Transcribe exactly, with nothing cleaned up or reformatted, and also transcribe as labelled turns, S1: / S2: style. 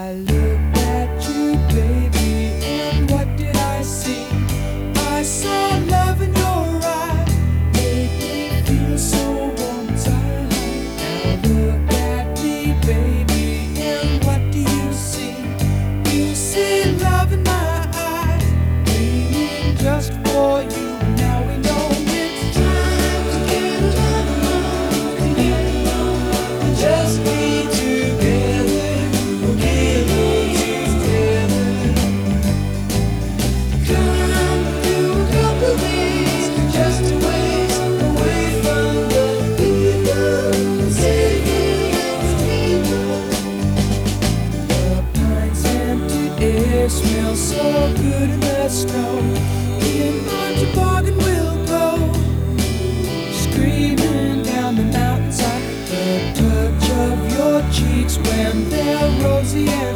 S1: I looked at you, baby, and what did I see? I saw love in your eyes, made me feel so warm inside. Now look at me, baby, and what do you see? You see love in my eyes, dreaming just for you. Now we know it's time to get along, to get along, and just be together, together, together. Come do a couple days just to waste away from the people, sitting people. The pine scented air smells so good in the snow. Me and Margie Bargain will go screaming down the mountainside. The touch of your cheeks when they're rosy and